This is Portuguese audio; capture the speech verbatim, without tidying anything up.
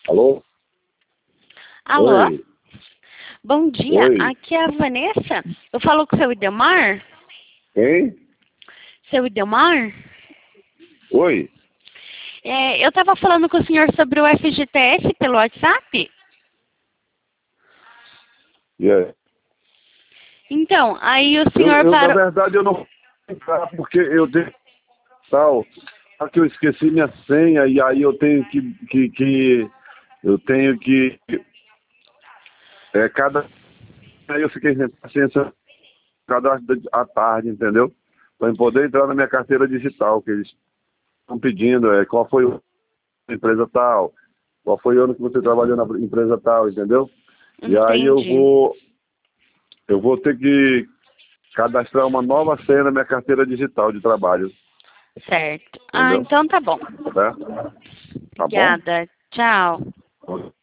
Alô? Alô? Oi. Bom dia, Oi. aqui é a Vanessa. Eu falo com o seu Idemar? Quem? Seu Idemar? Oi. É, eu estava falando com o senhor sobre o F G T S pelo WhatsApp. E aí? Então, aí o Eu, senhor eu, na parou... verdade, eu não vou entrar porque eu tenho tal. Só que eu esqueci minha senha e aí eu tenho que. que, que eu tenho que. É, cada. Aí eu fiquei sem paciência cadastro à tarde, entendeu? Para poder entrar na minha carteira digital, que eles estão pedindo, é, qual foi a empresa tal, qual foi o ano que você trabalhou na empresa tal, entendeu? E aí eu Entendi. vou. Eu vou ter que cadastrar uma nova senha na minha carteira digital de trabalho, Certo. Ah, entendeu? então tá bom. Tá? Tá bom? Obrigada. Tchau.